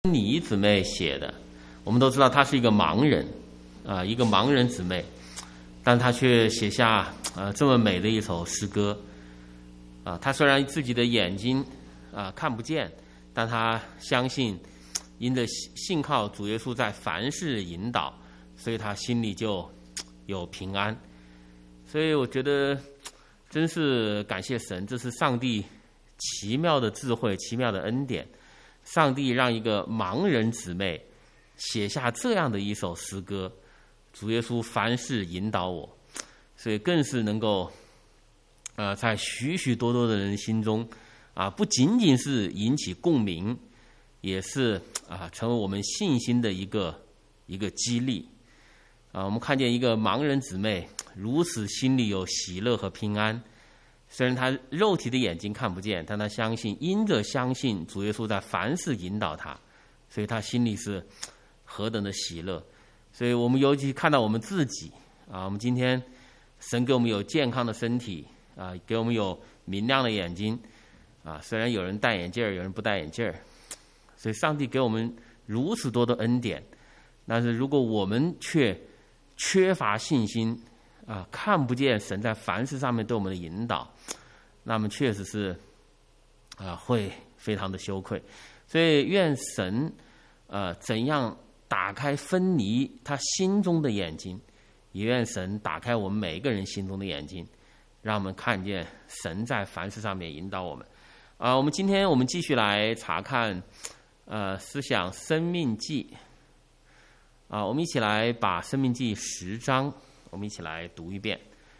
妮姊妹写的。我们都知道她是一个盲人，一个盲人姊妹，但她却写下这么美的一首诗歌。她虽然自己的眼睛看不见，但她相信，因着信靠主耶稣在凡事引导，所以她心里就有平安。所以我觉得真是感谢神，这是上帝奇妙的智慧，奇妙的恩典。上帝让一个盲人姊妹写下这样的一首诗歌，主耶稣凡事引导我，所以更是能够在许许多多的人心中不仅仅是引起共鸣，也是成为我们信心的一个激励。我们看见一个盲人姊妹如此心里有喜乐和平安，虽然他肉体的眼睛看不见，但他相信，因着相信主耶稣在凡事引导他，所以他心里是何等的喜乐。所以我们尤其看到我们自己我们今天神给我们有健康的身体给我们有明亮的眼睛虽然有人戴眼镜，有人不戴眼镜，所以上帝给我们如此多的恩典，但是如果我们却缺乏信心看不见神在凡事上面对我们的引导，那么确实是会非常的羞愧。所以愿神怎样打开芬妮他心中的眼睛，也愿神打开我们每一个人心中的眼睛，让我们看见神在凡事上面引导我们。今天我们继续来查看思想生命记我们一起来把生命记10章我们一起来读一遍。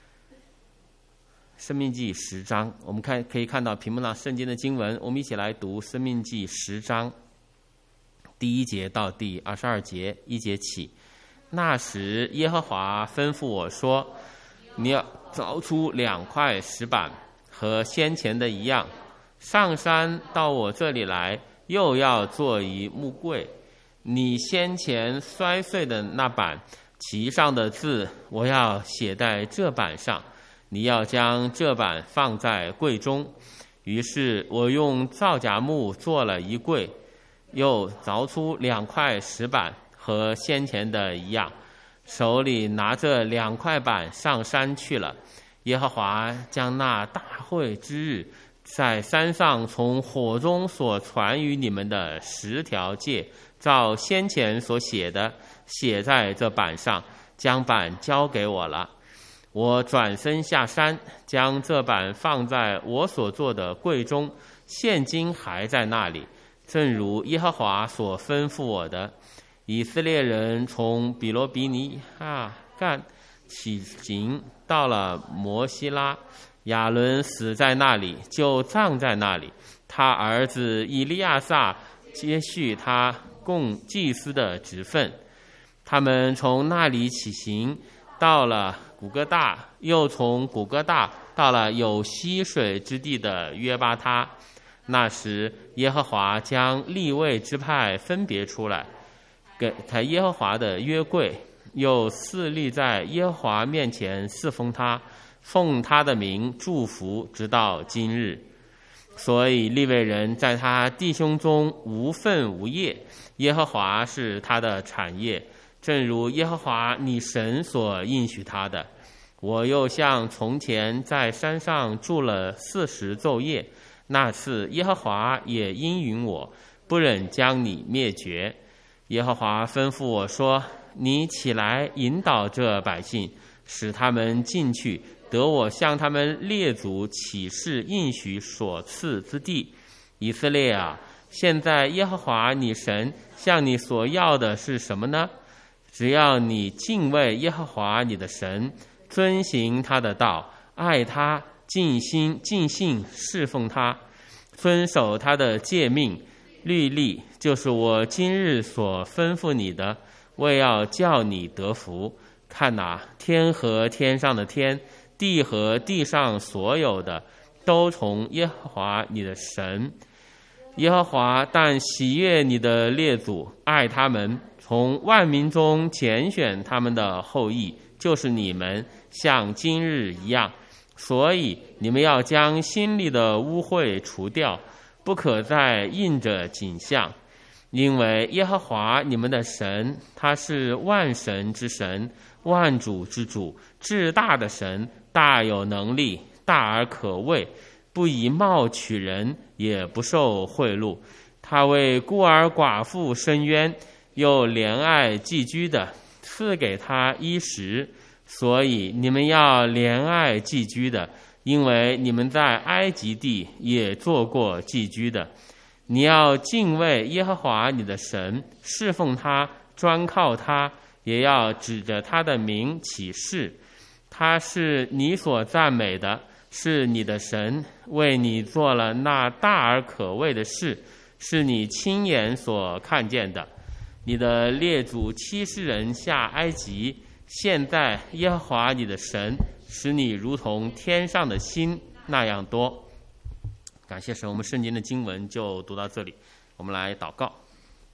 生命记10章，我们可以看到屏幕上圣经的经文，我们一起来读生命记10章第1节到第22节，1节起。那时耶和华吩咐我说，你要凿出2块石板，和先前的一样，上山到我这里来，又要做一木柜。你先前摔碎的那板，其上的字我要写在这板上，你要将这板放在柜中。于是我用皂荚木做了一柜，又凿出2块石板，和先前的一样，手里拿着2块板上山去了。耶和华将那大会之日，在山上从火中所传于你们的10条诫，照先前所写的，写在这板上，将板交给我了。我转身下山，将这板放在我所做的柜中，现今还在那里，正如耶和华所吩咐我的。以色列人从比罗比尼干起行，到了摩西拉，亚伦死在那里，就葬在那里。他儿子以利亚撒接续他供祭司的职分。他们从那里起行，到了古哥大，又从古哥大到了有溪水之地的约巴他。那时耶和华将利未支派分别出来，给耶和华的约柜，又侍立在耶和华面前侍奉他，奉他的名祝福，直到今日。所以利未人在他弟兄中无分无业，耶和华是他的产业，正如耶和华你神所应许他的。我又像从前在山上住了40昼夜，那次耶和华也应允我，不忍将你灭绝。耶和华吩咐我说，你起来引导这百姓，使他们进去，得我向他们列祖起誓应许所赐之地。以色列啊，现在耶和华你神向你所要的是什么呢？只要你敬畏耶和华你的神，遵行他的道，爱他，尽心尽性侍奉他，遵守他的诫命律例，就是我今日所吩咐你的，为要叫你得福。看哪，天和天上的天，地和地上所有的，都从耶和华你的神。耶和华但喜悦你的列祖，爱他们，从万民中拣选他们的后裔，就是你们，像今日一样。所以你们要将心里的污秽除掉，不可再印着景象。 因为耶和华你们的神，他是万神之神，万主之主，至大的神，大有能力，大而可畏，不以貌取人，也不受贿赂。他为孤儿寡妇伸冤，又怜爱寄居的，赐给他衣食。所以你们要怜爱寄居的，因为你们在埃及地也做过寄居的。你要敬畏耶和华你的神，侍奉他，专靠他，也要指着他的名起誓。他是你所赞美的，是你的神，为你做了那大而可畏的事，是你亲眼所看见的。你的列祖70人下埃及，现在耶和华你的神使你如同天上的星那样多。感谢神，我们圣经的经文就读到这里，我们来祷告。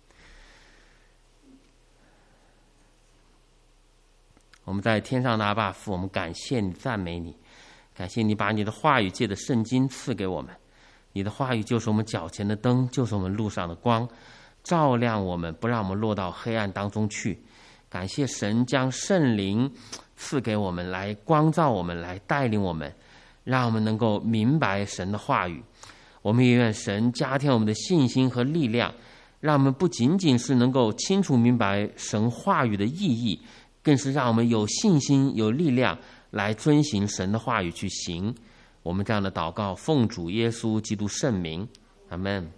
我们在天上的阿爸父，我们感谢你，赞美你，感谢你把你的话语借着圣经赐给我们。你的话语就是我们脚前的灯，就是我们路上的光，照亮我们，不让我们落到黑暗当中去。感谢神将圣灵赐给我们，来光照我们，来带领我们，让我们能够明白神的话语。我们也愿神加添我们的信心和力量，让我们不仅仅是能够清楚明白神话语的意义，更是让我们有信心有力量来遵行神的话语去行。我们这样的祷告奉主耶稣基督圣名，阿们。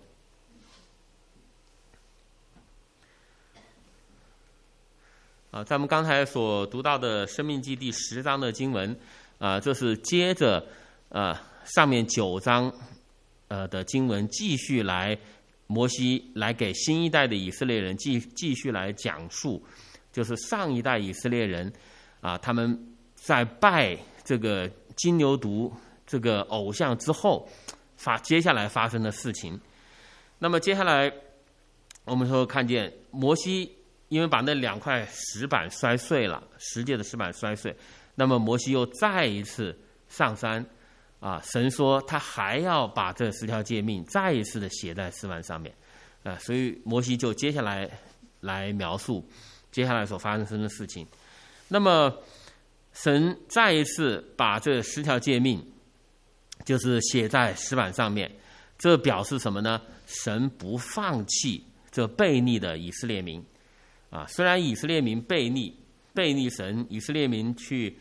在我们刚才所读到的申命记第10章的经文，这是接着上面9章的经文继续来，摩西来给新一代的以色列人继续来讲述，就是上一代以色列人他们在拜这个金牛犊这个偶像之后接下来发生的事情。那么接下来我们说看见摩西因为把那2块石板摔碎了，10诫的石板摔碎，那么摩西又再一次上山神说他还要把这10条诫命再一次的写在石板上面所以摩西就接下来描述接下来所发生的事情。那么神再一次把这10条诫命就是写在石板上面，这表示什么呢？神不放弃这悖逆的以色列民虽然以色列民悖逆神，以色列民去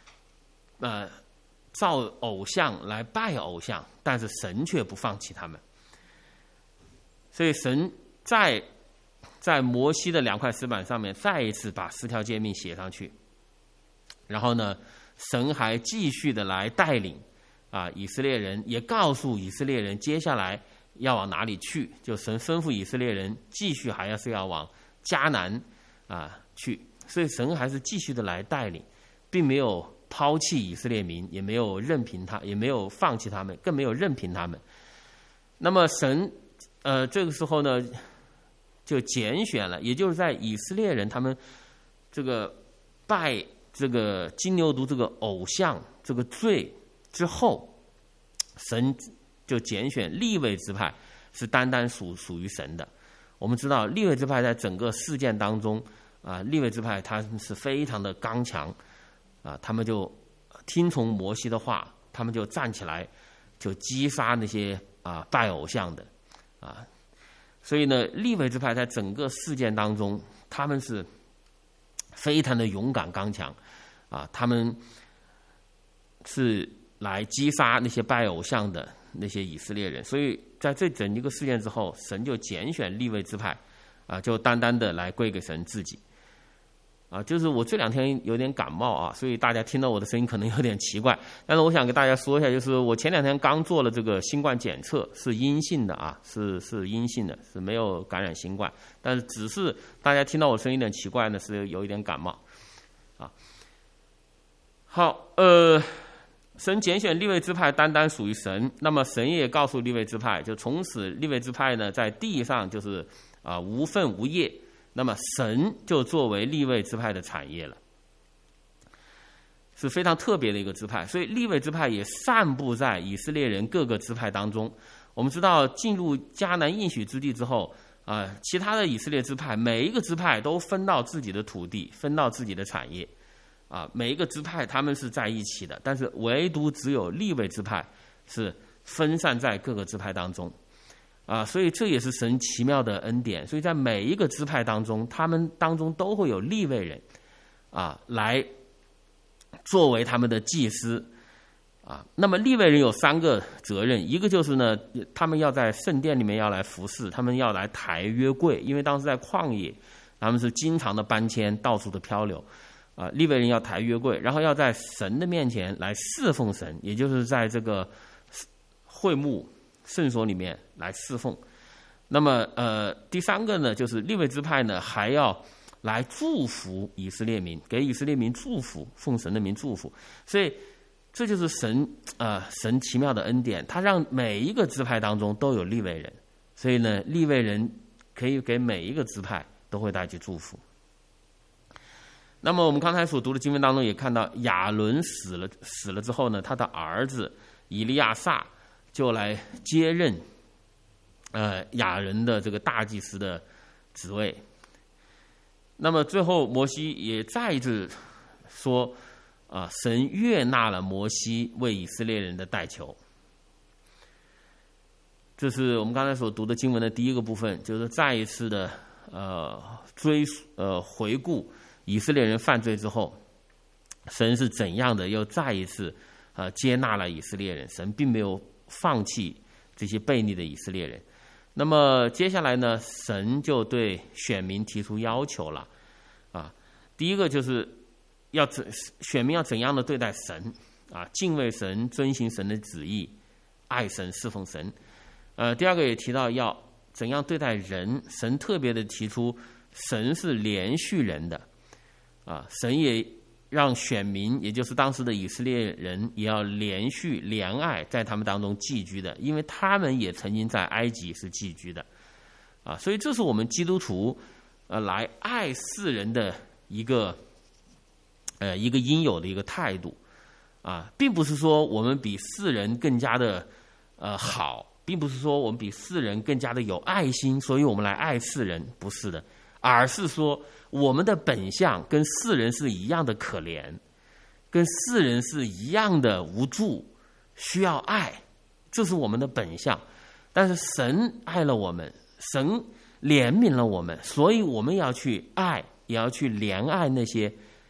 造偶像来拜偶像，但是神却不放弃他们。所以神在摩西的2块石板上面再一次把10条诫命写上去，然后呢，神还继续的来带领以色列人，也告诉以色列人接下来要往哪里去，就神吩咐以色列人继续还是要往迦南去，所以神还是继续的来带领，并没有抛弃以色列民，也没有任凭他，也没有放弃他们，更没有任凭他们。那么神这个时候呢就拣选了，也就是在以色列人他们这个拜这个金牛犊这个偶像这个罪之后，神就拣选利未支派是单单属于神的。我们知道利未支派在整个事件当中利未支派他是非常的刚强他们就听从摩西的话，他们就站起来就击杀那些拜偶像的所以呢利未支派在整个事件当中他们是非常的勇敢刚强他们是来击杀那些拜偶像的那些以色列人。所以在这整一个事件之后，神就拣选利未支派就单单的来归给神自己就是我这2天有点感冒所以大家听到我的声音可能有点奇怪，但是我想跟大家说一下，就是我前2天刚做了这个新冠检测，是阴性的是阴性的，是没有感染新冠，但是只是大家听到我声音有点奇怪呢，是有一点感冒好神拣选利未支派单单属于神，那么神也告诉利未支派，就从此利未支派呢在地上就是无份无业，那么神就作为利未支派的产业了，是非常特别的一个支派。所以利未支派也散布在以色列人各个支派当中。我们知道进入迦南应许之地之后其他的以色列支派，每一个支派都分到自己的土地，分到自己的产业，每一个支派他们是在一起的，但是唯独只有利未支派是分散在各个支派当中，所以这也是神奇妙的恩典。所以在每一个支派当中，他们当中都会有利未人，来作为他们的祭司。那么利未人有3个责任，一个就是呢，他们要在圣殿里面要来服侍，他们要来抬约柜，因为当时在旷野，他们是经常的搬迁，到处的漂流，利未人要抬约柜，然后要在神的面前来侍奉神，也就是在这个会幕圣所里面来侍奉。那么第3个呢，就是利未支派呢还要来祝福以色列民，给以色列民祝福，奉神的名祝福。所以这就是神奇妙的恩典，他让每一个支派当中都有利未人，所以呢，利未人可以给每一个支派都会带去祝福。那么我们刚才所读的经文当中也看到，亚伦死了之后呢，他的儿子以利亚撒就来接任亚伦的这个大祭司的职位。那么最后摩西也再一次说，神悦纳了摩西为以色列人的代求。这是我们刚才所读的经文的第一个部分，就是再一次的回顾以色列人犯罪之后，神是怎样的又再一次接纳了以色列人，神并没有放弃这些悖逆的以色列人。那么接下来呢，神就对选民提出要求了，第一个就是选民要怎样的对待神，敬畏神，遵行神的旨意，爱神，侍奉神。第二个也提到要怎样对待人，神特别的提出神是连续人的，神也让选民，也就是当时的以色列人，也要连续怜爱在他们当中寄居的，因为他们也曾经在埃及是寄居的，所以这是我们基督徒来爱世人的一个应有的一个态度，并不是说我们比世人更加的好，并不是说我们比世人更加的有爱心，所以我们来爱世人，不是的，而是说我们的本相跟世人是一样的可怜，跟世人是一样的无助，需要爱，这是我们的本相。但是神爱了我们，神怜悯了我们，所以我们要去爱，也要去怜爱那些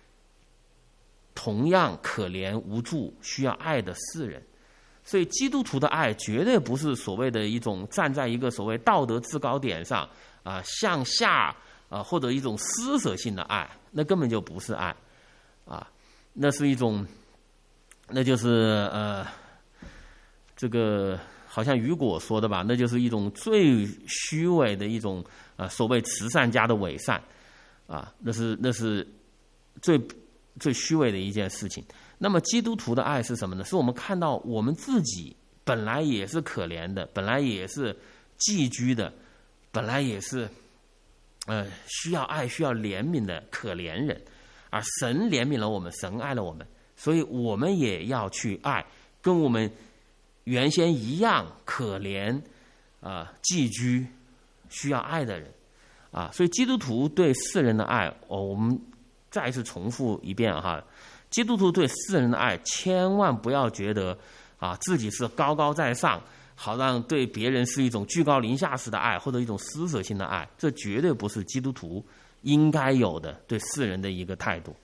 同样可怜无助需要爱的世人。所以基督徒的爱绝对不是所谓的一种站在一个所谓道德制高点上向下或者一种施舍性的爱，那根本就不是爱那是一种，那就是这个好像雨果说的吧，那就是一种最虚伪的一种所谓慈善家的伪善那是最虚伪的一件事情。那么基督徒的爱是什么呢？是我们看到我们自己本来也是可怜的，本来也是寄居的，本来也是需要爱需要怜悯的可怜人，而神怜悯了我们，神爱了我们，所以我们也要去爱跟我们原先一样可怜寄居需要爱的人所以基督徒对世人的爱我们再一次重复一遍基督徒对世人的爱千万不要觉得自己是高高在上，好让对别人是一种居高临下式的爱，或者一种施舍性的爱，这绝对不是基督徒应该有的对世人的一个态度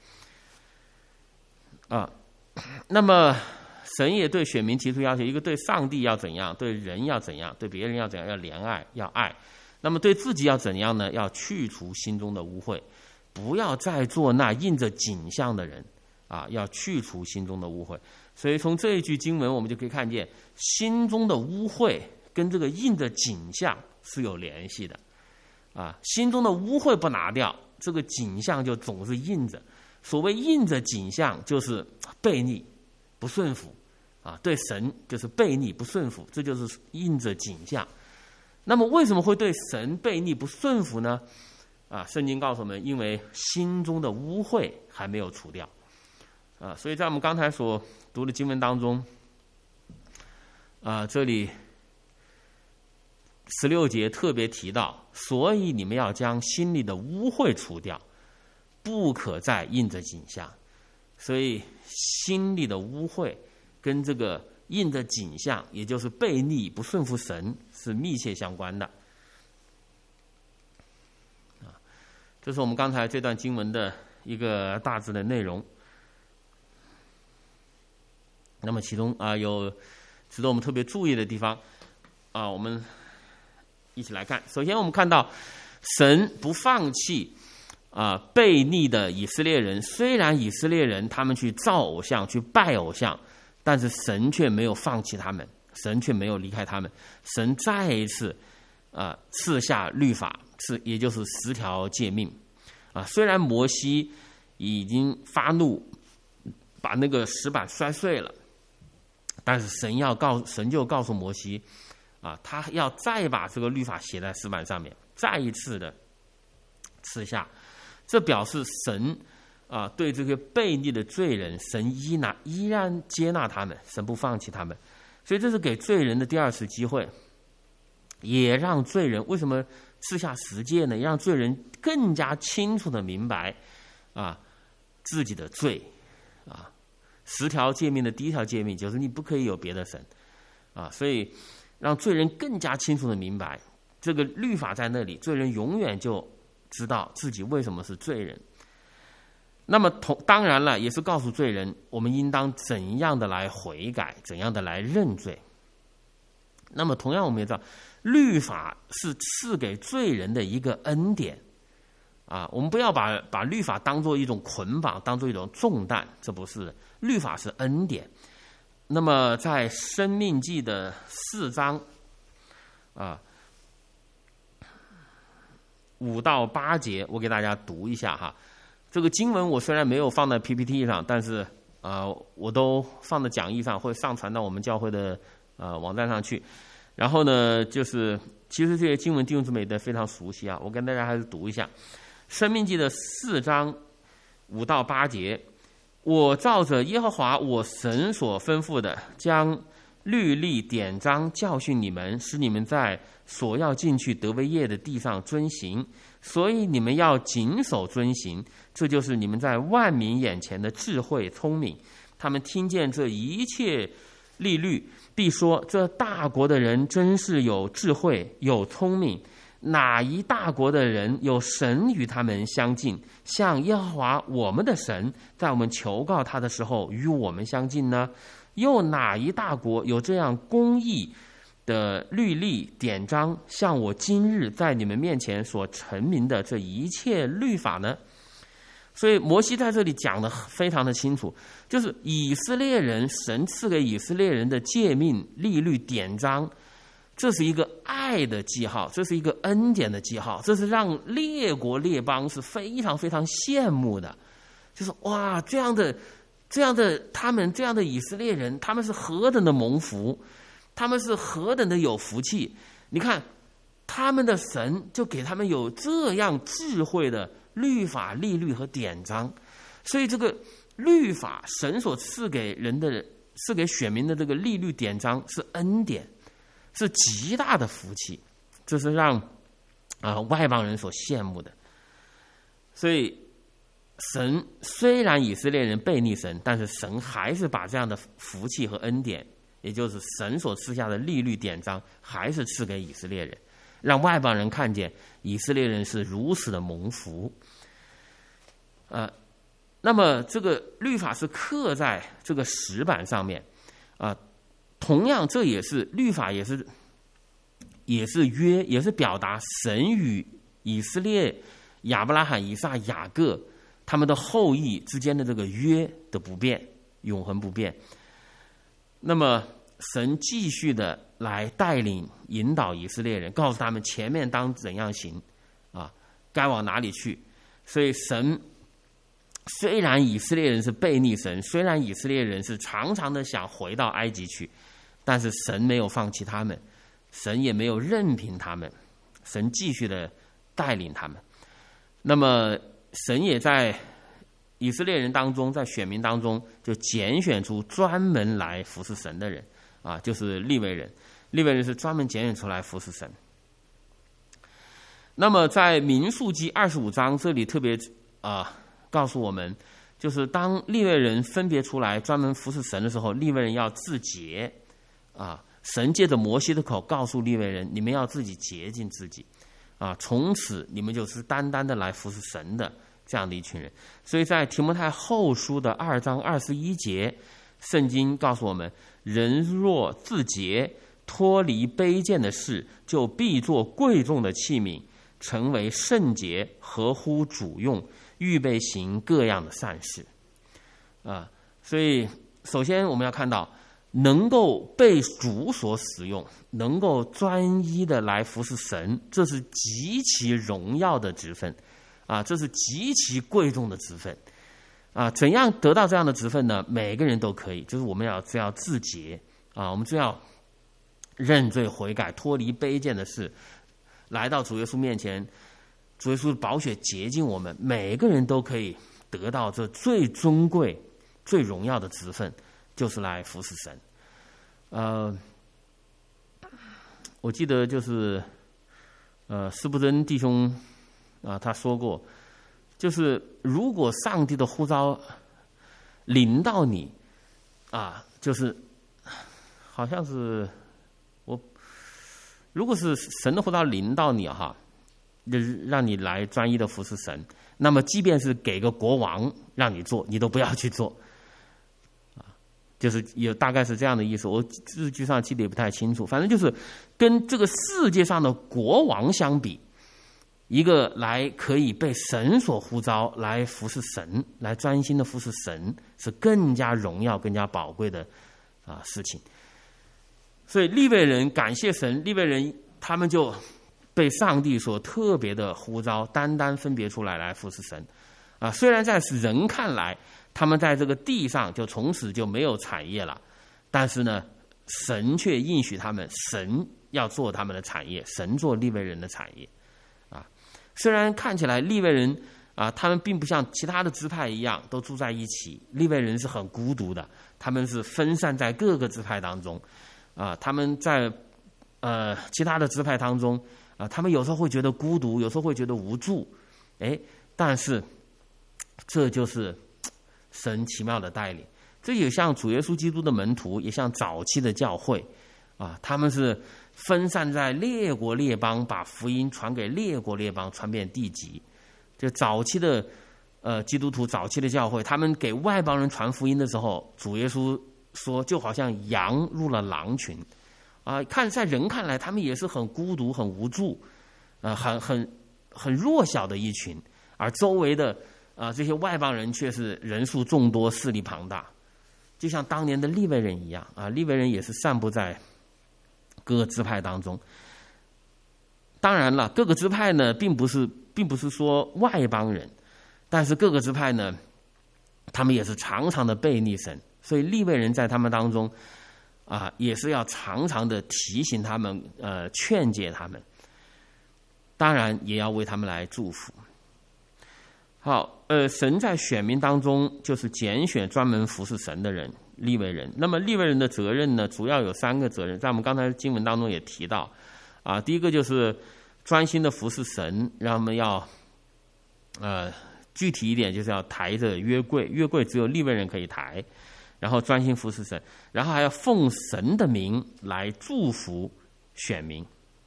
那么神也对选民提出要求，一个对上帝要怎样，对人要怎样，对别人要怎样，要怜爱要爱。那么对自己要怎样呢？要去除心中的污秽，不要再做那印着景象的人要去除心中的污秽。所以从这一句经文我们就可以看见，心中的污秽跟这个印着景象是有联系的心中的污秽不拿掉，这个景象就总是印着。所谓印着景象，就是悖逆不顺服对神就是悖逆不顺服，这就是印着景象。那么为什么会对神悖逆不顺服呢？圣经告诉我们，因为心中的污秽还没有除掉所以在我们刚才所读的经文当中这里 16节特别提到，所以你们要将心里的污秽除掉，不可再印着景象。所以心里的污秽跟这个印着景象，也就是悖逆不顺服神，是密切相关的。这是我们刚才这段经文的一个大致的内容。那么其中有值得我们特别注意的地方我们一起来看。首先我们看到神不放弃悖逆的以色列人，虽然以色列人他们去造偶像去拜偶像，但是神却没有放弃他们，神却没有离开他们。神再一次赐下律法，也就是10条诫命虽然摩西已经发怒把那个石板摔碎了，但是神就告诉摩西他要再把这个律法写在石板上面，再一次的赐下。这表示神对这个悖逆的罪人，神依然接纳他们，神不放弃他们。所以这是给罪人的第2次机会，也让罪人为什么赐下10诫呢？也让罪人更加清楚的明白自己的罪10条诫命的第1条诫命就是你不可以有别的神所以让罪人更加清楚的明白这个律法在那里，罪人永远就知道自己为什么是罪人。那么当然了，也是告诉罪人我们应当怎样的来悔改，怎样的来认罪。那么同样我们也知道，律法是赐给罪人的一个恩典我们不要把律法当作一种捆绑，当作一种重担，这不是的。律法是恩典。那么在申命记的4章5到8节，我给大家读一下哈。这个经文我虽然没有放在 PPT 上，但是我都放在讲义上，会上传到我们教会的网站上去。然后呢，就是其实这些经文弟兄姊妹都非常熟悉我跟大家还是读一下。申命记的4章5到8节，我照着耶和华我神所吩咐的，将律例典章教训你们，使你们在所要进去得为业的地上遵行，所以你们要谨守遵行，这就是你们在万民眼前的智慧聪明。他们听见这一切律例，必说这大国的人真是有智慧有聪明，哪一大国的人有神与他们相近，像耶和华我们的神在我们求告他的时候与我们相近呢？又哪一大国有这样公义的律例典章，像我今日在你们面前所陈明的这一切律法呢？所以摩西在这里讲得非常的清楚，就是以色列人，神赐给以色列人的诫命律例典章，这是一个爱的记号，这是一个恩典的记号，这是让列国列邦是非常非常羡慕的。就是哇，这样的他们这样的以色列人，他们是何等的蒙福，他们是何等的有福气。你看他们的神就给他们有这样智慧的律法律例和典章。所以这个律法，神所赐给人的，赐给选民的这个律例典章是恩典，是极大的福气，这是让外邦人所羡慕的。所以神虽然以色列人悖逆神，但是神还是把这样的福气和恩典，也就是神所赐下的律例典章，还是赐给以色列人，让外邦人看见以色列人是如此的蒙福。那么这个律法是刻在这个石板上面同样这也是律法，也是约，也是表达神与以色列亚伯拉罕以撒雅各他们的后裔之间的这个约的不变，永恒不变。那么神继续的来带领引导以色列人，告诉他们前面当怎样行该往哪里去。所以神虽然以色列人是悖逆神，虽然以色列人是常常的想回到埃及去，但是神没有放弃他们，神也没有任凭他们，神继续的带领他们。那么神也在以色列人当中，在选民当中就拣选出专门来服侍神的人就是利未人。利未人是专门拣选出来服侍神那么在民数记25章这里特别告诉我们，就是当利未人分别出来专门服侍神的时候，利未人要自洁神借着摩西的口告诉利未人，你们要自己洁净自己从此你们就是单单的来服侍神的这样的一群人。所以在提摩太后书的2章21节，圣经告诉我们，人若自洁，脱离卑贱的事，就必做贵重的器皿，成为圣洁，合乎主用，预备行各样的善事所以首先我们要看到，能够被主所使用，能够专一的来服侍神，这是极其荣耀的职分这是极其贵重的职分怎样得到这样的职分呢？每个人都可以，就是我们只要自洁我们只要认罪悔改，脱离卑贱的事，来到主耶稣面前，主耶稣的宝血洁净我们，每个人都可以得到这最尊贵最荣耀的职分，就是来服侍神我记得就是斯布真弟兄他说过，就是如果上帝的呼召临到你就是好像是如果是神的呼召临到你让你来专一的服侍神，那么即便是给个国王让你做，你都不要去做就是大概是这样的意思，我字句上记得也不太清楚，反正就是跟这个世界上的国王相比，一个来可以被神所呼召来服侍神，来专心的服侍神，是更加荣耀更加宝贵的事情。所以利未人感谢神，利未人他们就被上帝所特别的呼召，单单分别出来服侍神虽然在人看来他们在这个地上就从此就没有产业了，但是呢神却应许他们，神要做他们的产业，神做利未人的产业虽然看起来利未人他们并不像其他的支派一样都住在一起，利未人是很孤独的，他们是分散在各个支派当中他们在其他的支派当中他们有时候会觉得孤独，有时候会觉得无助但是这就是神奇妙的带领。这也像主耶稣基督的门徒，也像早期的教会他们是分散在列国列邦，把福音传给列国列邦，传遍地极。就早期的基督徒，早期的教会，他们给外邦人传福音的时候，主耶稣说就好像羊入了狼群在人看来他们也是很孤独很无助很弱小的一群，而周围的这些外邦人却是人数众多，势力庞大，就像当年的利未人一样利未人也是散布在各个支派当中。当然了，各个支派呢并不是说外邦人，但是各个支派呢他们也是常常的悖逆神，所以利未人在他们当中也是要常常的提醒他们劝诫他们，当然也要为他们来祝福。好神在选民当中就是拣选专门服侍神的人，利未人。那么利未人的责任呢，主要有3个责任，在我们刚才经文当中也提到第一个就是专心的服侍神，让他们要具体一点就是要抬着约柜，约柜只有利未人可以抬，然后专心服侍神，然后还要奉神的名来祝福选民。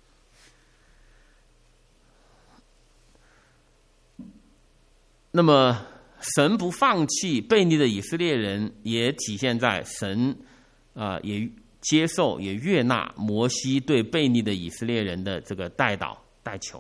那么神不放弃悖逆的以色列人，也体现在神也接受也悦纳摩西对悖逆的以色列人的这个代祷代求。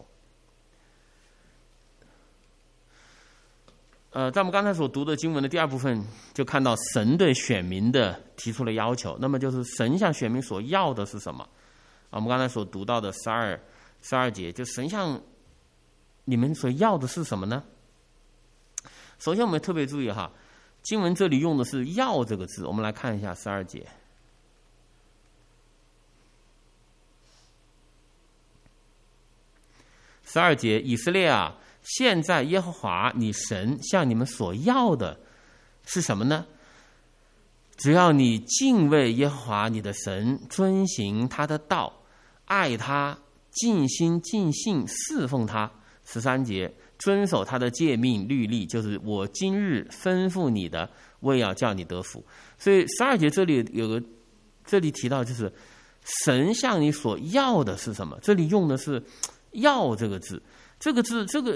在我们刚才所读的经文的第2部分，就看到神对选民的提出了要求。那么就是神向选民所要的是什么？我们刚才所读到的12节，就神向你们所要的是什么呢？首先我们特别注意经文这里用的是要这个字，我们来看一下12节。12节，以色列现在耶和华你神向你们所要的是什么呢？只要你敬畏耶和华你的神，遵行他的道，爱他， 尽心尽性侍奉他。13节，遵守他的诫命律例，就是我今日吩咐你的，为要叫你得福。所以12节这里提到，就是神向你所要的是什么？这里用的是要这个字，这个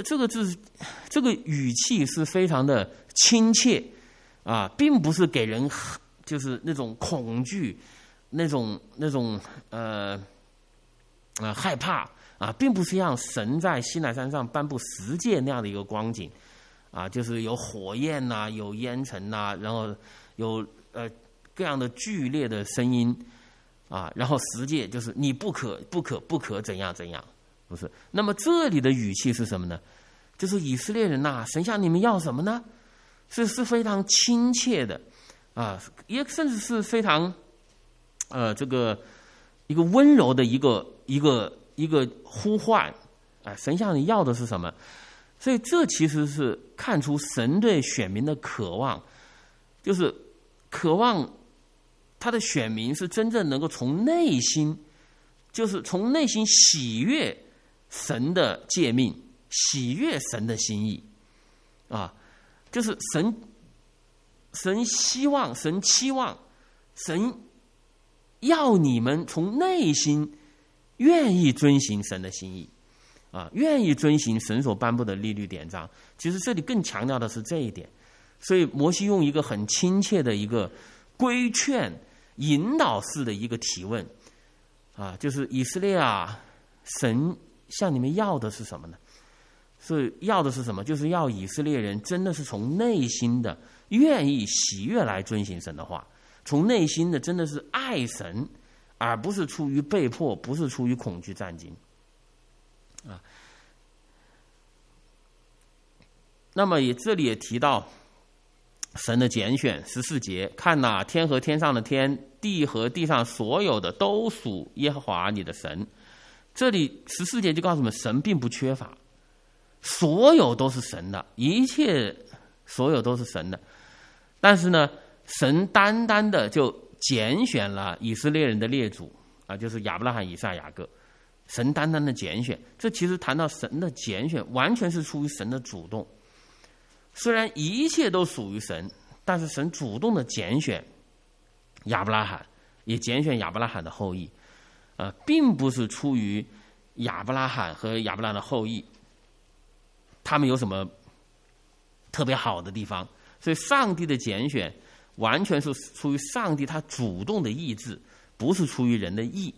语气是非常的亲切啊，并不是给人就是那种恐惧，那种害怕啊，并不是像神在西乃山上颁布十诫那样的一个光景啊，就是有火焰呐、有烟尘呐、然后有各样的剧烈的声音啊，然后十诫就是你不可怎样怎样，不是。那么这里的语气是什么呢？就是以色列人呐，神向你们要什么呢？是非常亲切的啊，也甚至是非常这个一个温柔的一个呼唤啊，神向你要的是什么？所以这其实是看出神对选民的渴望，就是渴望他的选民是真正能够从内心，就是从内心喜悦神的诫命，喜悦神的心意啊，就是神希望，神期望，神要你们从内心愿意遵行神的心意啊，愿意遵行神所颁布的律例典章。其实这里更强调的是这一点，所以摩西用一个很亲切的一个规劝引导式的一个提问啊，就是以色列啊，神向你们要的是什么呢？所以要的是什么？就是要以色列人真的是从内心的愿意喜悦来遵行神的话，从内心的真的是爱神，而不是出于被迫，不是出于恐惧战惊啊。那么这里也提到神的拣选，14节，看哪，天和天上的天，地和地上所有的都属耶和华你的神。这里14节就告诉我们，神并不缺乏，所有都是神的，一切所有都是神的。但是呢，神单单的就拣选了以色列人的列祖啊，就是亚伯拉罕、以撒、雅各。神单单的拣选，这其实谈到神的拣选，完全是出于神的主动。虽然一切都属于神，但是神主动的拣选亚伯拉罕，也拣选亚伯拉罕的后裔，并不是出于亚伯拉罕和亚伯拉罕的后裔他们有什么特别好的地方。所以上帝的拣选完全是出于上帝他主动的意志，不是出于人的意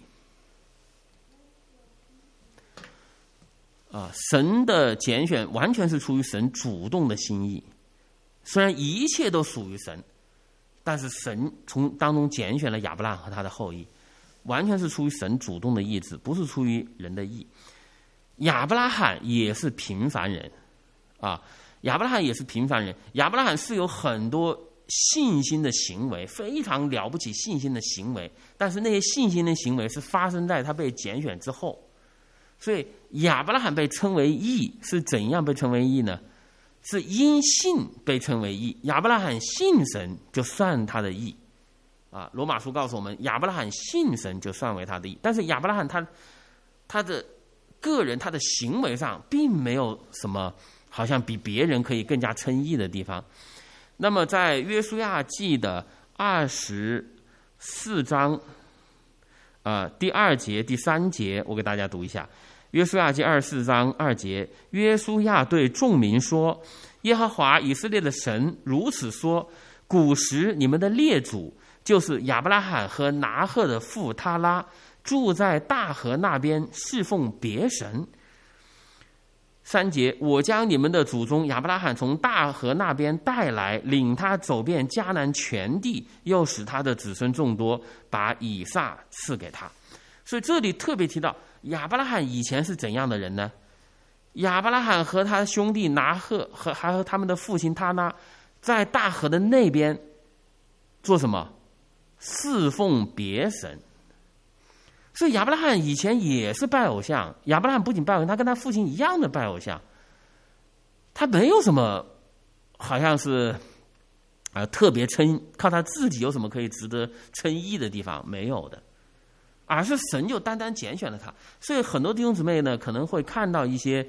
啊。神的拣选完全是出于神主动的心意。虽然一切都属于神，但是神从当中拣选了亚伯拉罕和他的后裔，完全是出于神主动的意志，不是出于人的意。亚伯拉罕也是平凡人啊，亚伯拉罕也是平凡人。亚伯拉罕是有很多信心的行为，非常了不起信心的行为，但是那些信心的行为是发生在他被拣选之后。所以亚伯拉罕被称为义，是怎样被称为义呢？是因信被称为义。亚伯拉罕信神，就算他的义啊。罗马书告诉我们，亚伯拉罕信神就算为他的义。但是亚伯拉罕他的个人，他的行为上并没有什么好像比别人可以更加称义的地方。那么在约书亚记的24章第2节第3节，我给大家读一下。约书亚记24章2节，约书亚对众民说，耶和华以色列的神如此说，古时你们的列祖，就是亚伯拉罕和拿鹤的父他拉，住在大河那边侍奉别神。3节，我将你们的祖宗亚伯拉罕从大河那边带来，领他走遍迦南全地，又使他的子孙众多，把以撒赐给他。所以这里特别提到亚伯拉罕以前是怎样的人呢？亚伯拉罕和他兄弟拿鹤还和他们的父亲他拉，在大河的那边做什么？侍奉别神。所以亚伯拉罕以前也是拜偶像。亚伯拉罕不仅拜偶像，他跟他父亲一样的拜偶像。他没有什么好像是特别靠他自己有什么可以值得称义的地方，没有的。 而是神就单单拣选了他。所以很多弟兄姊妹呢，可能会看到一些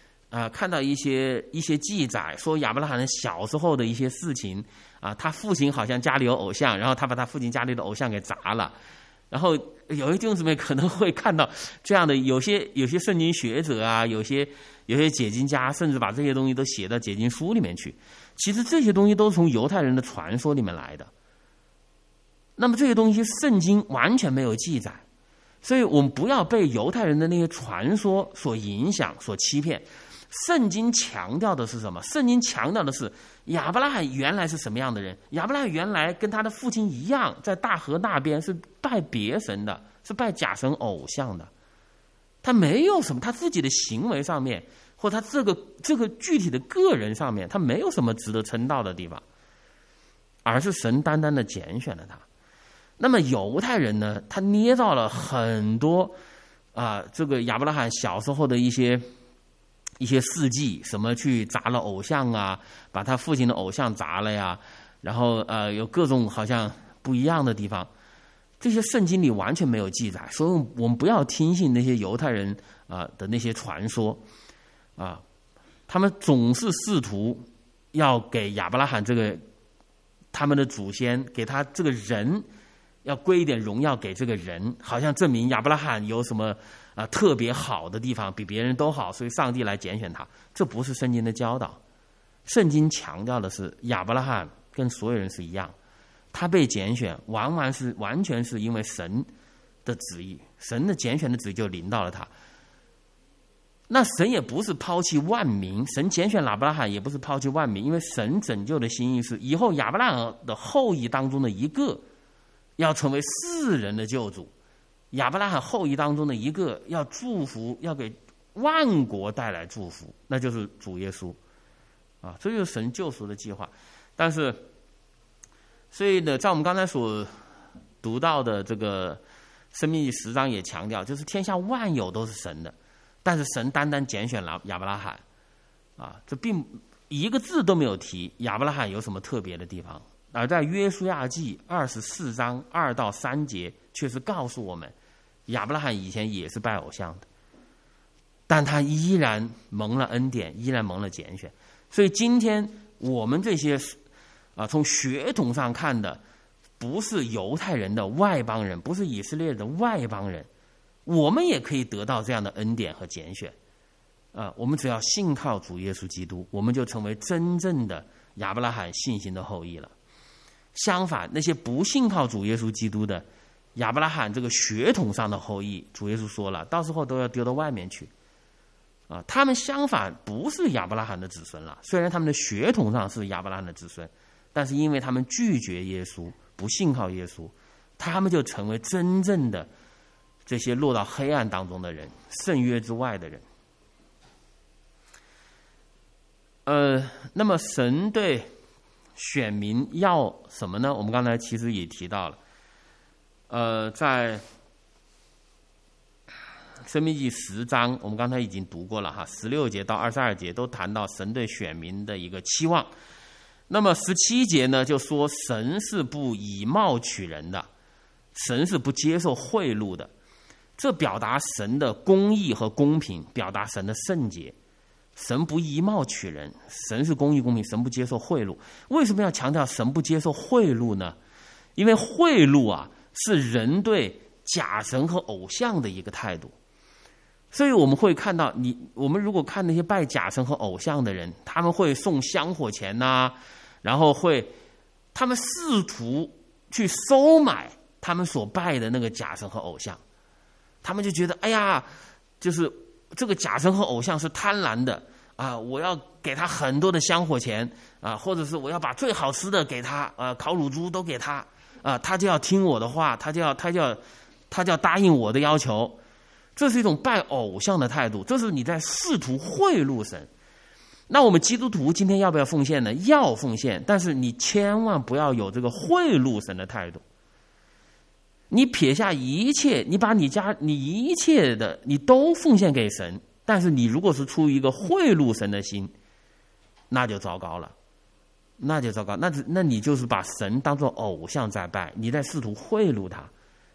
记载，说亚伯拉罕小时候的一些事情啊，他父亲好像家里有偶像，然后他把他父亲家里的偶像给砸了。然后有些弟兄姊妹可能会看到这样的，有些圣经学者啊，有些解经家，甚至把这些东西都写到解经书里面去。其实这些东西都是从犹太人的传说里面来的。那么这些东西圣经完全没有记载，所以我们不要被犹太人的那些传说所影响、所欺骗。圣经强调的是什么？圣经强调的是亚伯拉罕原来是什么样的人？亚伯拉罕原来跟他的父亲一样，在大河那边是拜别神的，是拜假神偶像的。他没有什么，他自己的行为上面，或他这个具体的个人上面，他没有什么值得称道的地方，而是神单单的拣选了他。那么犹太人呢，他捏造了很多这个亚伯拉罕小时候的一些事迹，什么去砸了偶像啊，把他父亲的偶像砸了呀，然后有各种好像不一样的地方，这些圣经里完全没有记载，所以我们不要听信那些犹太人的那些传说啊，他们总是试图要给亚伯拉罕这个他们的祖先，给他这个人要归一点荣耀给这个人，好像证明亚伯拉罕有什么特别好的地方，比别人都好，所以上帝来拣选他。这不是圣经的教导。圣经强调的是亚伯拉罕跟所有人是一样，他被拣选完全是因为神的旨意，神的拣选的旨意就临到了他。那神也不是抛弃万民，神拣选亚伯拉罕也不是抛弃万民，因为神拯救的心意是以后亚伯拉罕的后裔当中的一个要成为世人的救主，亚伯拉罕后裔当中的一个要祝福，要给万国带来祝福，那就是主耶稣啊，这就是神救赎的计划。但是，所以呢，在我们刚才所读到的这个申命记10章也强调，就是天下万有都是神的，但是神单单拣选了亚伯拉罕啊，这并一个字都没有提亚伯拉罕有什么特别的地方。而在约书亚记24章2到3节，却是告诉我们，亚伯拉罕以前也是拜偶像的，但他依然蒙了恩典，依然蒙了拣选。所以今天我们这些从血统上看的，不是犹太人的外邦人，不是以色列的外邦人，我们也可以得到这样的恩典和拣选。我们只要信靠主耶稣基督，我们就成为真正的亚伯拉罕信心的后裔了。相反，那些不信靠主耶稣基督的亚伯拉罕这个血统上的后裔，主耶稣说了，到时候都要丢到外面去他们相反不是亚伯拉罕的子孙了，虽然他们的血统上是亚伯拉罕的子孙，但是因为他们拒绝耶稣，不信靠耶稣，他们就成为真正的这些落到黑暗当中的人，圣约之外的人。那么神对选民要什么呢？我们刚才其实也提到了，在申命记10章，我们刚才已经读过了哈，16节到22节都谈到神对选民的一个期望。那么17节呢，就说神是不以貌取人的，神是不接受贿赂的，这表达神的公义和公平，表达神的圣洁。神不以貌取人，神是公义公平，神不接受贿赂。为什么要强调神不接受贿赂呢？因为贿赂是人对假神和偶像的一个态度。所以我们会看到，我们如果看那些拜假神和偶像的人，他们会送香火钱然后他们试图去收买他们所拜的那个假神和偶像，他们就觉得，哎呀，就是这个假神和偶像是贪婪的我要给他很多的香火钱或者是我要把最好吃的给他烤乳猪都给他他就要听我的话，他就要答应我的要求。这是一种拜偶像的态度，这是你在试图贿赂神。那我们基督徒今天要不要奉献呢？要奉献，但是你千万不要有这个贿赂神的态度。你撇下一切，你把你一切的你都奉献给神，但是你如果是出于一个贿赂神的心，那就糟糕了，那你就是把神当作偶像在拜，你在试图贿赂他，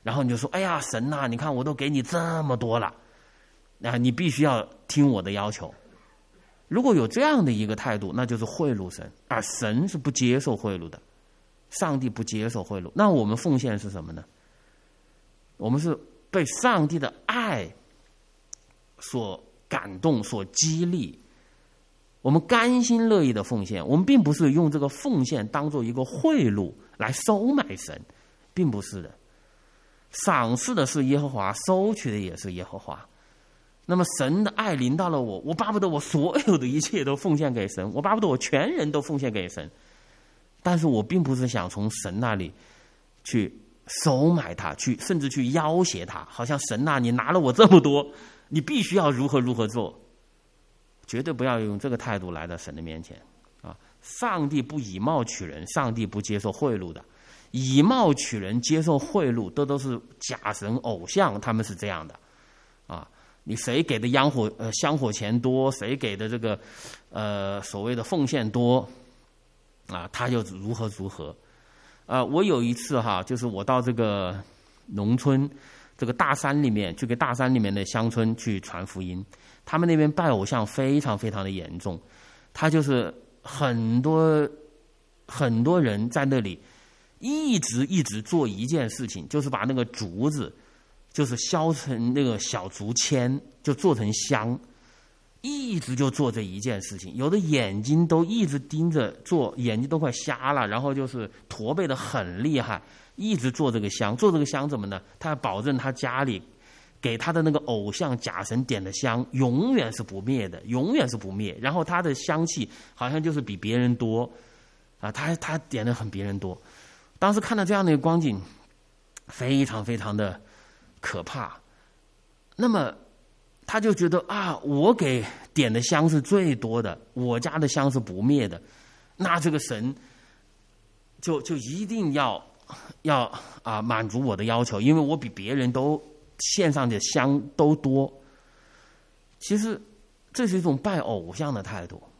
然后你就说，哎呀，神啊，你看我都给你这么多了，你必须要听我的要求。如果有这样的一个态度，那就是贿赂神，而神是不接受贿赂的，上帝不接受贿赂。那我们奉献是什么呢？我们是被上帝的爱所感动、所激励，我们甘心乐意的奉献。我们并不是用这个奉献当做一个贿赂来收买神，并不是的。赏赐的是耶和华，收取的也是耶和华。那么神的爱临到了我，我巴不得我所有的一切都奉献给神，我巴不得我全人都奉献给神。但是我并不是想从神那里去收买他，甚至去要挟他，好像神啊，你拿了我这么多，你必须要如何如何做。绝对不要用这个态度来到神的面前啊！上帝不以貌取人，上帝不接受贿赂的。以貌取人、接受贿赂，这都是假神偶像，他们是这样的啊！你谁给的香火钱多，谁给的这个所谓的奉献多啊，他就如何如何。我有一次就是我到这个农村这个大山里面去，给大山里面的乡村去传福音，他们那边拜偶像非常非常的严重，他就是很多人在那里一直做一件事情，就是把那个竹子就是削成那个小竹签，就做成香，一直就做这一件事情。有的眼睛都一直盯着做，眼睛都快瞎了，然后就是驼背的很厉害，一直做这个香。做这个香怎么呢？他要保证他家里给他的那个偶像假神点的香永远是不灭的，永远是不灭。然后他的香气好像就是比别人多啊，他点的很别人多。当时看到这样的一个光景，非常非常的可怕。那么他就觉得我给点的香是最多的，我家的香是不灭的，那这个神就一定要满足我的要求，因为我比别人都献上的香都多。其实这是一种拜偶像的态度，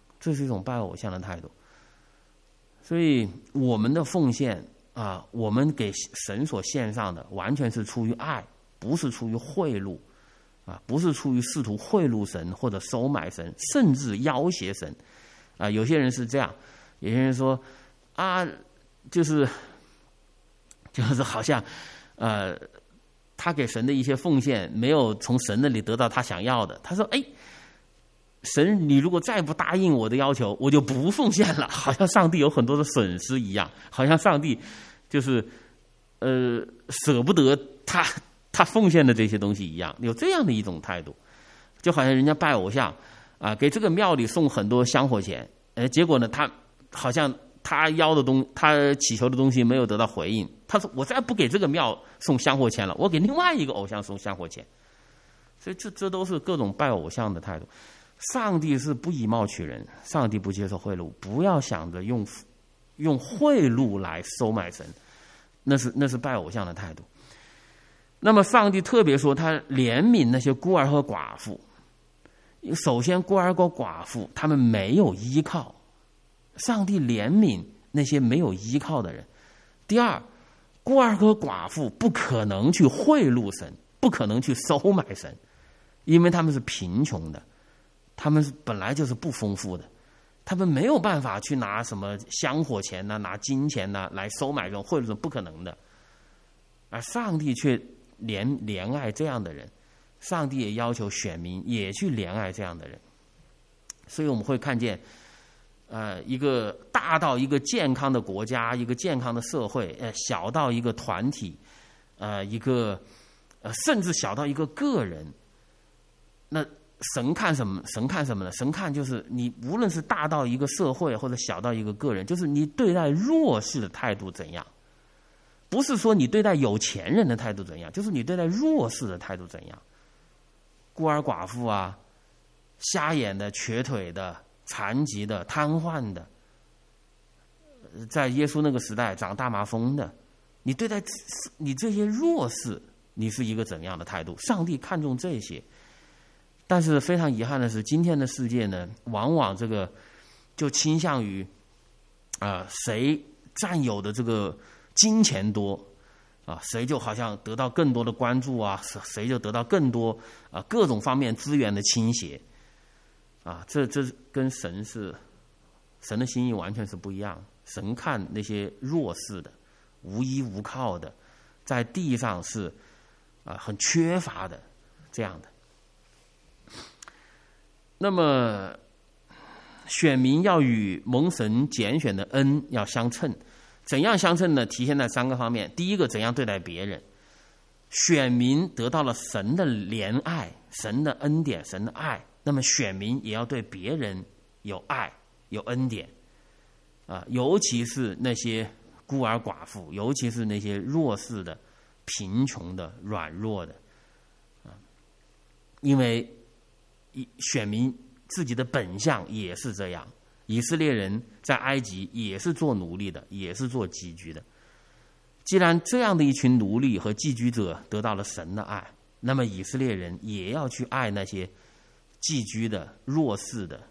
所以我们的奉献我们给神所献上的完全是出于爱，不是出于贿赂不是出于试图贿赂神或者收买神，甚至要挟神有些人是这样，有些人说就是好像他给神的一些奉献没有从神那里得到他想要的，他说神，你如果再不答应我的要求，我就不奉献了，好像上帝有很多的损失一样，好像上帝就是舍不得他奉献的这些东西一样，有这样的一种态度。就好像人家拜偶像给这个庙里送很多香火钱，结果呢他好像他祈求的东西没有得到回应，他说我再不给这个庙送香火钱了，我给另外一个偶像送香火钱。所以这都是各种拜偶像的态度。上帝是不以貌取人，上帝不接受贿赂，不要想着用贿赂来收买神，那是拜偶像的态度。那么上帝特别说他怜悯那些孤儿和寡妇。首先孤儿和寡妇他们没有依靠，上帝怜悯那些没有依靠的人。第二，孤儿和寡妇不可能去贿赂神，不可能去收买神，因为他们是贫穷的，他们本来就是不丰富的，他们没有办法去拿什么香火钱拿金钱来收买人，贿赂人，不可能的。而上帝却怜爱这样的人，上帝也要求选民也去怜爱这样的人。所以我们会看见一个大到一个健康的国家，一个健康的社会，小到一个团体，一个甚至小到一个个人，那神看什么？神看什么呢？神看就是你无论是大到一个社会或者小到一个个人，就是你对待弱势的态度怎样。不是说你对待有钱人的态度怎样，就是你对待弱势的态度怎样。孤儿寡妇瞎眼的、瘸腿的、残疾的、瘫痪的，在耶稣那个时代长大麻风的，你对待你这些弱势，你是一个怎样的态度？上帝看重这些。但是非常遗憾的是，今天的世界呢，往往这个就倾向于谁占有的这个金钱多， 谁就好像得到更多的关注啊，谁就得到更多各种方面资源的倾斜这跟神的心意完全是不一样。神看那些弱势的、无依无靠的，在地上是很缺乏的这样的。那么选民要与蒙神拣选的恩要相称，怎样相称呢？体现在3个方面。第一个，怎样对待别人。选民得到了神的怜爱、神的恩典、神的爱，那么选民也要对别人有爱、有恩典尤其是那些孤儿寡妇，尤其是那些弱势的、贫穷的、软弱的因为选民自己的本相也是这样。以色列人在埃及也是做奴隶的，也是做寄居的。既然这样的一群奴隶和寄居者得到了神的爱，那么以色列人也要去爱那些寄居的、弱势的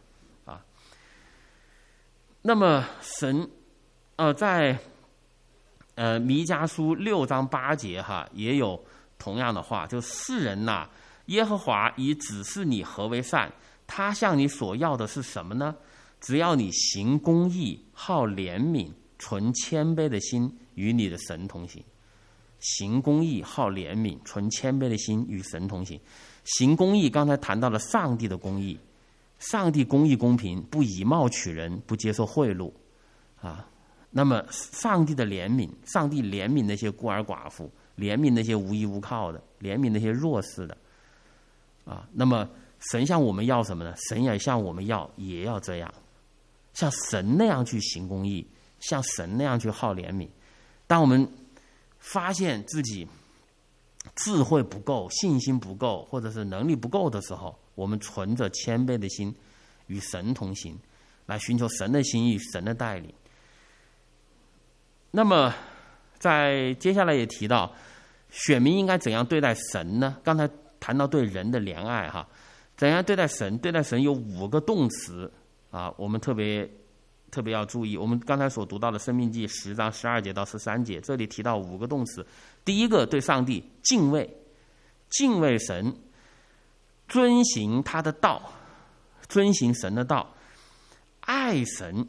那么神在弥迦书6章8节也有同样的话，就世人呐，耶和华已指示你何为善，他向你所要的是什么呢？只要你行公义，好怜悯，存谦卑的心，与你的神同行。行公义，好怜悯，存谦卑的心，与神同行。行公义，刚才谈到了上帝的公义，上帝公义公平，不以貌取人，不接受贿赂那么上帝的怜悯，上帝怜悯那些孤儿寡妇，怜悯那些无依无靠的，怜悯那些弱势的那么神向我们要什么呢？神也向我们也要这样，像神那样去行公义，像神那样去好怜悯。当我们发现自己智慧不够、信心不够，或者是能力不够的时候，我们存着谦卑的心，与神同行，来寻求神的心意、神的带领。那么在接下来也提到，选民应该怎样对待神呢？刚才谈到对人的怜爱怎样对待神？对待神有5个动词我们特别要注意。我们刚才所读到的《申命记》10章12节到13节，这里提到5个动词。第一个，对上帝敬畏，敬畏神，遵行他的道，遵行神的道，爱神，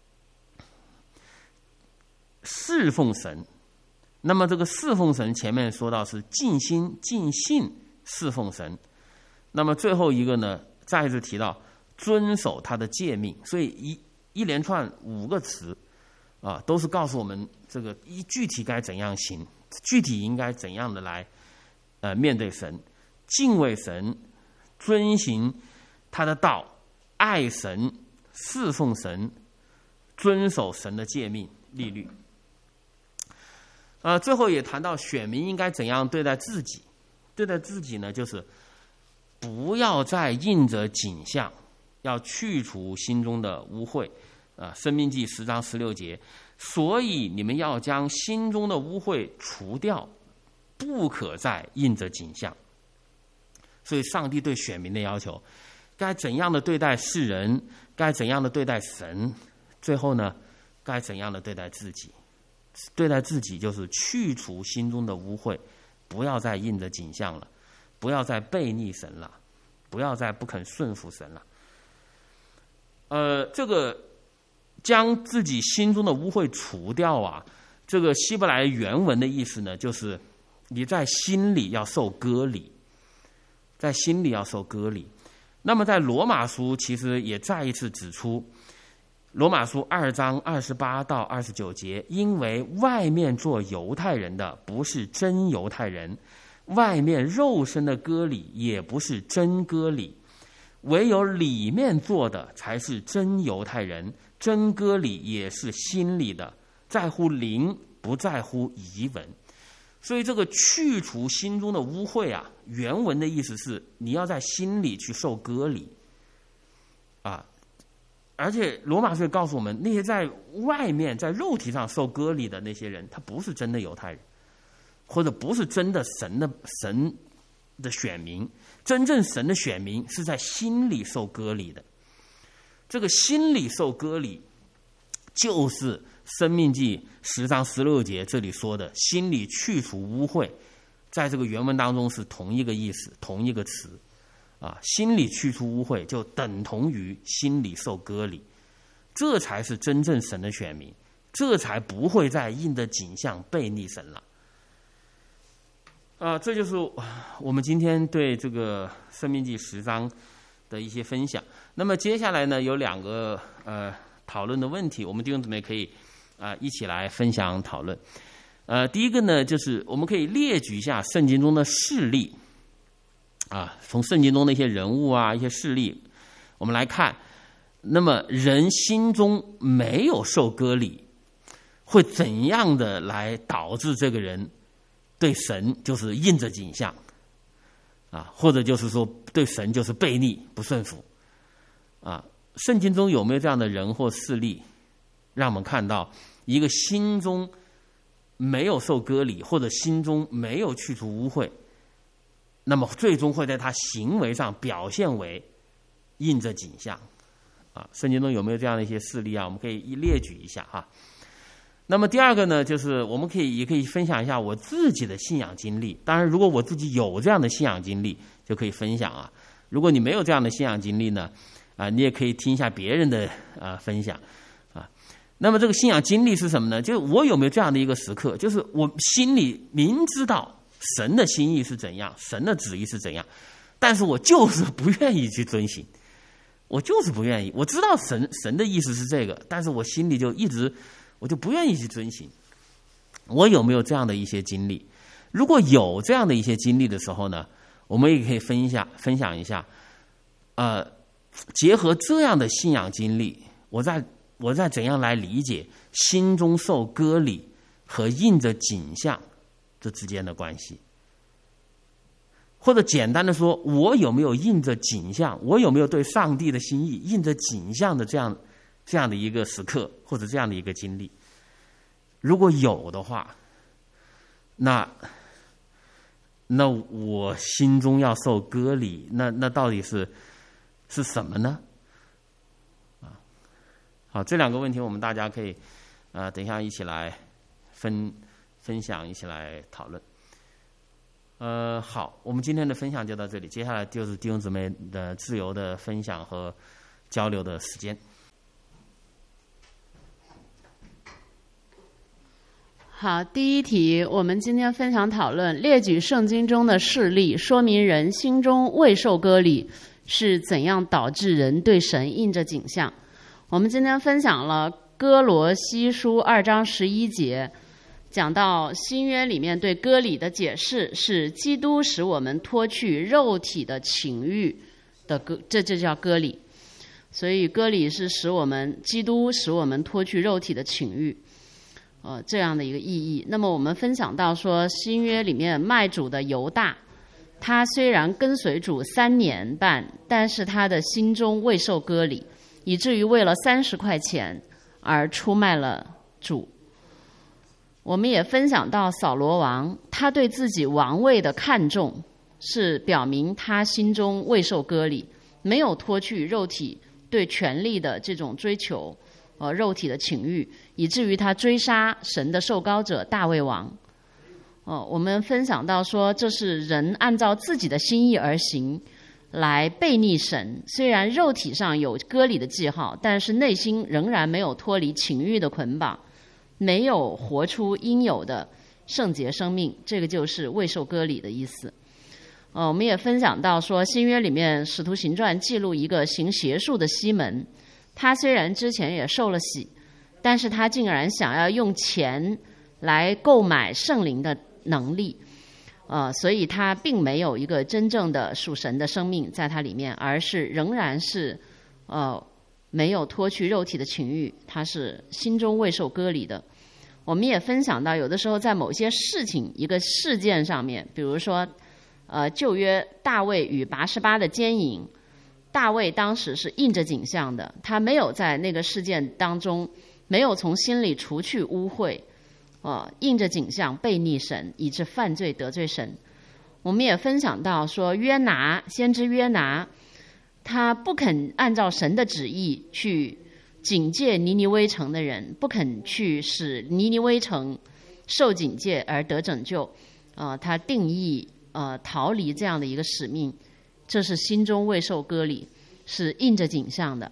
侍奉神。那么这个侍奉神前面说到是尽心尽性侍奉神，那么最后一个呢，再一次提到遵守他的诫命。所以一连串5个词都是告诉我们这个具体该怎样行，具体应该怎样的来面对神。敬畏神，遵行他的道，爱神，侍奉神，遵守神的诫命律律。最后也谈到选民应该怎样对待自己。对待自己呢，就是不要再印着景象，要去除心中的污秽。申命记10章16节，所以你们要将心中的污秽除掉，不可再印着景象。所以上帝对选民的要求，该怎样的对待世人，该怎样的对待神，最后呢，该怎样的对待自己。对待自己就是去除心中的污秽，不要再印着景象了，不要再悖逆神了，不要再不肯顺服神了。这个将自己心中的污秽除掉这个希伯来原文的意思呢，就是你在心里要受割礼，在心里要受割礼。那么在罗马书其实也再一次指出，罗马书2章28到29节，因为外面做犹太人的不是真犹太人，外面肉身的割礼也不是真割礼，唯有里面做的才是真犹太人，真割礼也是心里的，在乎灵，不在乎仪文。所以这个去除心中的污秽原文的意思是你要在心里去受割礼而且罗马书告诉我们，那些在外面在肉体上受割礼的那些人，他不是真的犹太人，或者不是真的神的选民。真正神的选民是在心里受割礼的。这个心里受割礼，就是申命记10章16节这里说的心里去除污秽，在这个原文当中是同一个意思，同一个词啊，心里去除污秽就等同于心里受割礼，这才是真正神的选民，这才不会再印着景象背逆神了。这就是我们今天对这个申命记10章的一些分享。那么接下来呢，有2个讨论的问题，我们弟兄姊妹可以一起来分享讨论。第一个呢，就是我们可以列举一下圣经中的事例从圣经中的一些人物一些事例，我们来看，那么人心中没有受割礼，会怎样的来导致这个人对神就是印着景象或者就是说对神就是悖逆不顺服圣经中有没有这样的人或事例，让我们看到一个心中没有受割礼，或者心中没有去除污秽，那么最终会在他行为上表现为印着景象圣经中有没有这样的一些事例我们可以列举一下那么第二个呢，就是我们也可以分享一下我自己的信仰经历。当然如果我自己有这样的信仰经历就可以分享如果你没有这样的信仰经历呢你也可以听一下别人的分享那么这个信仰经历是什么呢？就是我有没有这样的一个时刻，就是我心里明知道神的心意是怎样，神的旨意是怎样，但是我就是不愿意去遵行，我就是不愿意，我知道神的意思是这个，但是我心里就一直我就不愿意去遵行。我有没有这样的一些经历？如果有这样的一些经历的时候呢，我们也可以分享一下结合这样的信仰经历，我再怎样来理解心中受割礼和印着景象这之间的关系，或者简单的说，我有没有印着景象，我有没有对上帝的心意印着景象的这样的一个时刻，或者这样的一个经历。如果有的话，那我心中要受割礼，那到底是什么呢？好，这2个问题我们大家可以等一下一起来分享，一起来讨论。好，我们今天的分享就到这里，接下来就是弟兄姊妹的自由的分享和交流的时间。 好，第一题，我们今天分享讨论列举圣经中的事例，说明人心中未受割礼是怎样导致人对神印着景象。我们今天分享了哥罗西书2章11节，讲到新约里面对割礼的解释是基督使我们脱去肉体的情欲的这就叫割礼。所以割礼是基督使我们脱去肉体的情欲这样的一个意义。那么我们分享到说，新约里面卖主的犹大，他虽然跟随主3年半，但是他的心中未受割礼，以至于为了30块钱而出卖了主。我们也分享到扫罗王，他对自己王位的看重是表明他心中未受割礼，没有脱去肉体对权力的这种追求肉体的情欲，以至于他追杀神的受膏者大卫王我们分享到说，这是人按照自己的心意而行，来悖逆神。虽然肉体上有割礼的记号，但是内心仍然没有脱离情欲的捆绑，没有活出应有的圣洁生命，这个就是未受割礼的意思。我们也分享到说，新约里面使徒行传记录一个行邪术的西门，他虽然之前也受了洗，但是他竟然想要用钱来购买圣灵的能力所以他并没有一个真正的属神的生命在他里面，而是仍然是没有脱去肉体的情欲，他是心中未受割礼的。我们也分享到，有的时候在某些事情一个事件上面，比如说旧约大卫与拔示巴的奸淫，大卫当时是印着景象的，他没有在那个事件当中没有从心里除去污秽印着景象悖逆神，以致犯罪得罪神。我们也分享到说，先知约拿他不肯按照神的旨意去警戒尼尼微城的人，不肯去使尼尼微城受警戒而得拯救，他定义逃离这样的一个使命，这是心中未受割礼，是印着景象的。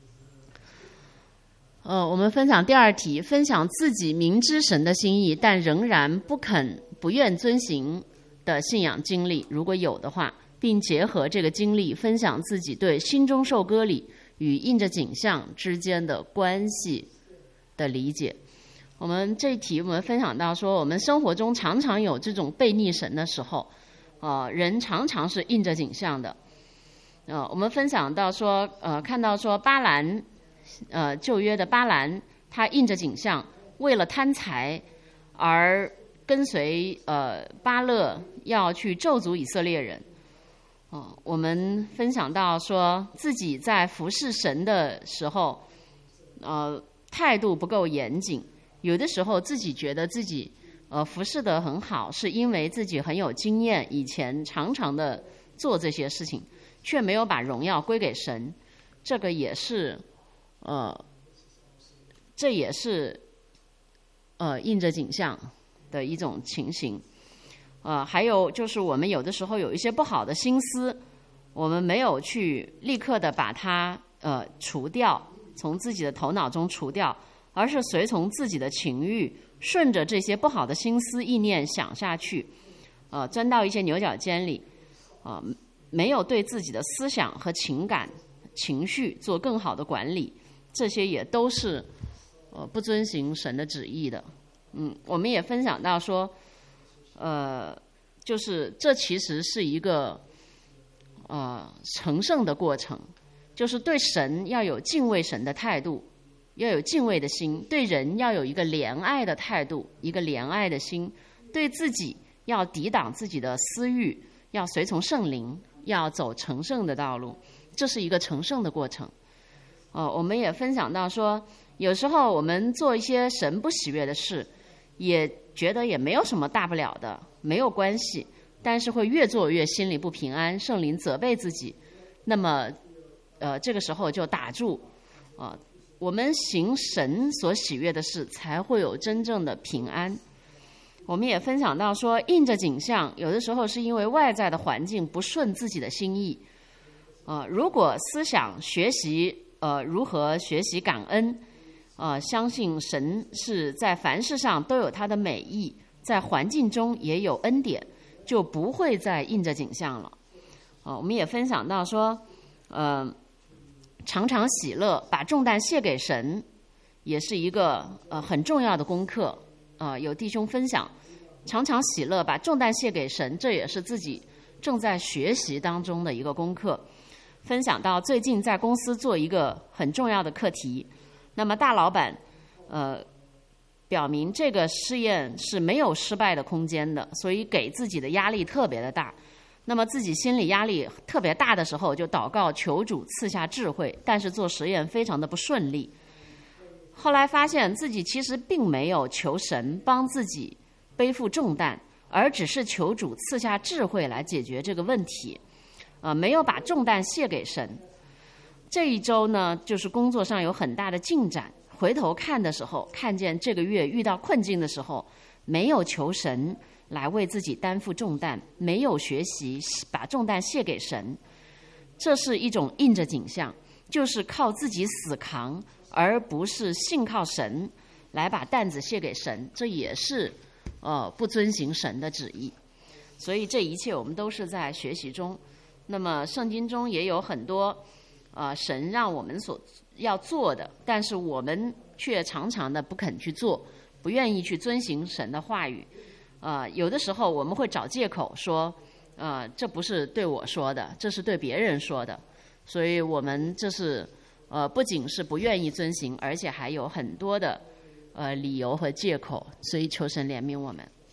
我们分享第二题，分享自己明知神的心意，但仍然不愿遵行的信仰经历，如果有的话，并结合这个经历，分享自己对心中受割礼与印着景象之间的关系的理解。我们这一题我们分享到说，我们生活中常常有这种悖逆神的时候，人常常是印着景象的。我们分享到说，看到说巴兰，旧约的巴兰，他印着景象，为了贪财而跟随巴勒要去咒诅以色列人。我们分享到说自己在服侍神的时候，态度不够严谨，有的时候自己觉得自己服侍得很好，是因为自己很有经验，以前常常的做这些事情，却没有把荣耀归给神。这个也是印着景象的一种情形。还有就是我们有的时候有一些不好的心思，我们没有去立刻的把它除掉，从自己的头脑中除掉，而是随从自己的情欲，顺着这些不好的心思意念想下去，钻到一些牛角尖里，没有对自己的思想和情感情绪做更好的管理，这些也都是不遵行神的旨意的。我们也分享到说，就是这其实是一个成圣的过程，就是对神要有敬畏神的态度，要有敬畏的心，对人要有一个怜爱的态度，一个怜爱的心，对自己要抵挡自己的私欲，要随从圣灵，要走成圣的道路，这是一个成圣的过程。我们也分享到说，有时候我们做一些神不喜悦的事，也觉得也没有什么大不了的，没有关系，但是会越做越心里不平安，圣灵责备自己，那么这个时候就打住，我们行神所喜悦的事，才会有真正的平安。我们也分享到说，印着景象有的时候是因为外在的环境不顺自己的心意，如果思想学习如何学习感恩，相信神是在凡事上都有他的美意，在环境中也有恩典，就不会再印着景象了。我们也分享到说，常常喜乐，把重担卸给神，也是一个很重要的功课。有弟兄分享，常常喜乐，把重担卸给神，这也是自己正在学习当中的一个功课。分享到最近在公司做一个很重要的课题，那么大老板表明这个试验是没有失败的空间的，所以给自己的压力特别的大。那么自己心理压力特别大的时候，就祷告求主赐下智慧，但是做实验非常的不顺利。后来发现自己其实并没有求神帮自己背负重担，而只是求主赐下智慧来解决这个问题，没有把重担卸给神。这一周呢，就是工作上有很大的进展，回头看的时候，看见这个月遇到困境的时候，没有求神来为自己担负重担，没有学习把重担卸给神，这是一种印着景象，就是靠自己死扛，而不是信靠神来把担子卸给神，这也是不遵行神的旨意。所以这一切我们都是在学习中。那么圣经中也有很多神让我们所要做的，但是我们却常常的不肯去做，不愿意去遵行神的话语。有的时候我们会找借口说，这不是对我说的，这是对别人说的。所以我们这是不仅是不愿意遵行，而且还有很多的理由和借口，所以求神怜悯我们。